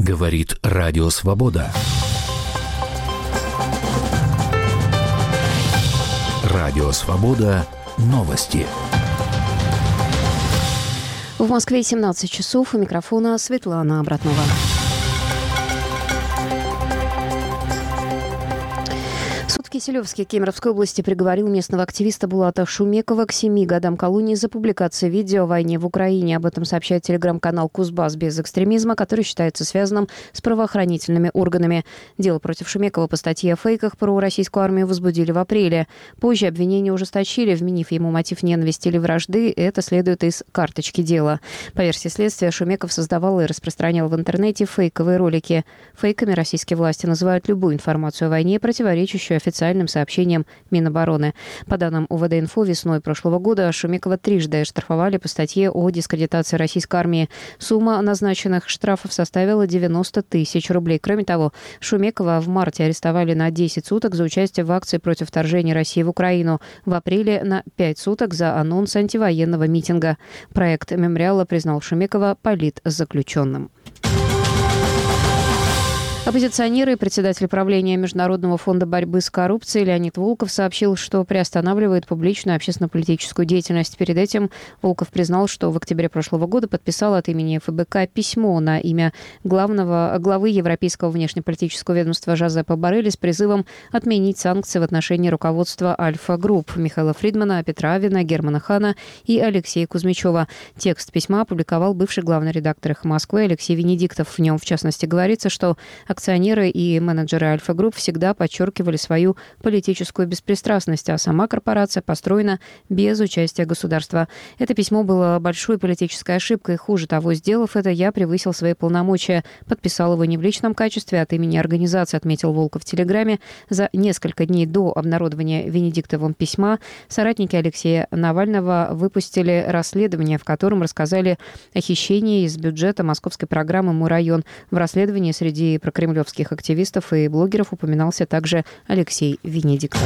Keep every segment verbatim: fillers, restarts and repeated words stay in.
Говорит Радио Свобода. Радио Свобода. Новости. В Москве семнадцать часов. У микрофона Светлана Обратнова. Суд в Киселевске Кемеровской области приговорил местного активиста Булата Шумекова к семи годам колонии за публикацию видео о войне в Украине. Об этом сообщает телеграм-канал «Кузбасс без экстремизма», который считается связанным с правоохранительными органами. Дело против Шумекова по статье о фейках про российскую армию возбудили в апреле. Позже обвинения ужесточили, вменив ему мотив ненависти или вражды. Это следует из карточки дела. По версии следствия, Шумеков создавал и распространял в интернете фейковые ролики. Фейками российские власти называют любую информацию о войне, противоречащую официальным сообщениям Минобороны. По данным УВД-инфо, весной прошлого года Шумекова трижды оштрафовали по статье о дискредитации российской армии. Сумма назначенных штрафов составила девяносто тысяч рублей. Кроме того, Шумекова в марте арестовали на десять суток за участие в акции против вторжения России в Украину. В апреле на пять суток за анонс антивоенного митинга. Проект мемориала признал Шумекова политзаключенным. Оппозиционеры и председатель правления Международного фонда борьбы с коррупцией Леонид Волков сообщил, что приостанавливает публичную общественно-политическую деятельность. Перед этим Волков признал, что в октябре прошлого года подписал от имени эф бэ ка письмо на имя главного, главы Европейского внешнеполитического ведомства Жозепа Боррелли с призывом отменить санкции в отношении руководства Альфа-групп Михаила Фридмана, Петра Авена, Германа Хана и Алексея Кузьмичева. Текст письма опубликовал бывший главный редактор «Эхо Москвы» Алексей Венедиктов. В нем, в частности, говорится, что акционеры и менеджеры Альфа-групп всегда подчеркивали свою политическую беспристрастность, а сама корпорация построена без участия государства. Это письмо было большой политической ошибкой. Хуже того, сделав это, я превысил свои полномочия. Подписал его не в личном качестве, а от имени организации, отметил Волков в Телеграме. За несколько дней до обнародования Венедиктовым письма соратники Алексея Навального выпустили расследование, в котором рассказали о хищении из бюджета московской программы «Мой район». В расследовании среди прокремлевских кремлевских активистов и блогеров упоминался также Алексей Венедиктов.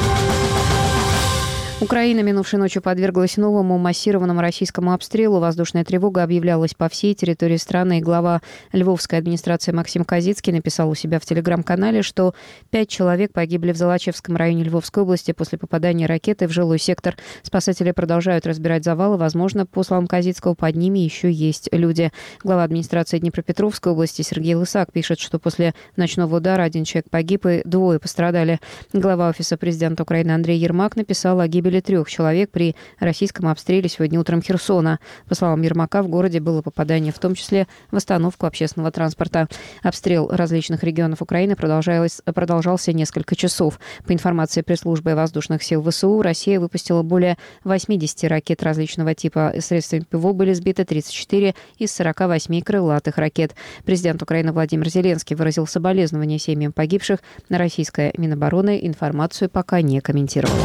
Украина минувшей ночью подверглась новому массированному российскому обстрелу. Воздушная тревога объявлялась по всей территории страны. И глава Львовской администрации Максим Козицкий написал у себя в телеграм-канале, что пять человек погибли в Золочевском районе Львовской области после попадания ракеты в жилой сектор. Спасатели продолжают разбирать завалы. Возможно, по словам Козицкого, под ними еще есть люди. Глава администрации Днепропетровской области Сергей Лысак пишет, что после ночного удара один человек погиб и двое пострадали. Глава Офиса президента Украины Андрей Ермак написал о гибели трех человек при российском обстреле сегодня утром Херсона. По словам Ермака, в городе было попадание, в том числе в остановку общественного транспорта. Обстрел различных регионов Украины продолжался несколько часов. По информации пресс-службы воздушных сил вэ эс у, Россия выпустила более восемьдесят ракет различного типа. Средствами ПВО были сбиты тридцать четыре из сорока восьми крылатых ракет. Президент Украины Владимир Зеленский выразил соболезнования семьям погибших. Российская Минобороны информацию пока не комментировала.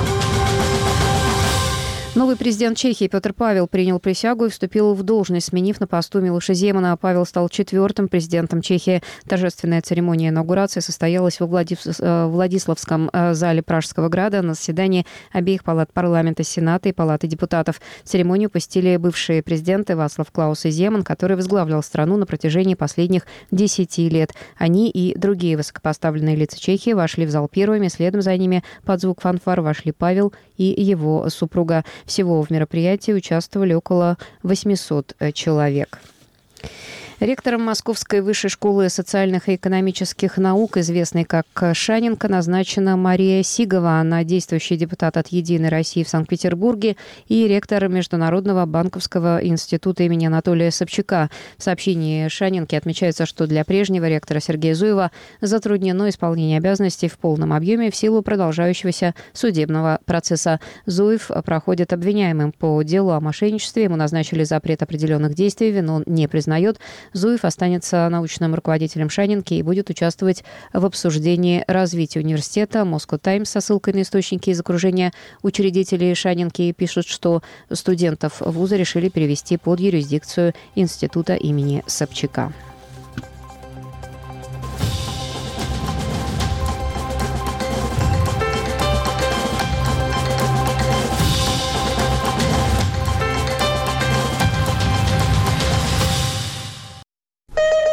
Новый президент Чехии Петр Павел принял присягу и вступил в должность, сменив на посту Милоша Земана. Павел стал четвертым президентом Чехии. Торжественная церемония инаугурации состоялась во Владис... Владиславском зале Пражского града на заседании обеих палат парламента, Сената и Палаты депутатов. Церемонию посетили бывшие президенты Вацлав Клаус и Земан, который возглавлял страну на протяжении последних десяти лет. Они и другие высокопоставленные лица Чехии вошли в зал первыми, следом за ними под звук фанфар вошли Павел и его супруга. Всего в мероприятии участвовали около восьмисот человек. Ректором Московской высшей школы социальных и экономических наук, известной как Шаненко, назначена Мария Сигова. Она действующий депутат от «Единой России» в Санкт-Петербурге и ректор Международного банковского института имени Анатолия Собчака. В сообщении Шаненки отмечается, что для прежнего ректора Сергея Зуева затруднено исполнение обязанностей в полном объеме в силу продолжающегося судебного процесса. Зуев проходит обвиняемым по делу о мошенничестве. Ему назначили запрет определенных действий, вину он не признает. Зуев останется научным руководителем Шаненки и будет участвовать в обсуждении развития университета. Moscow Times со ссылкой на источники из окружения учредителей Шаненки пишут, что студентов вуза решили перевести под юрисдикцию института имени Собчака.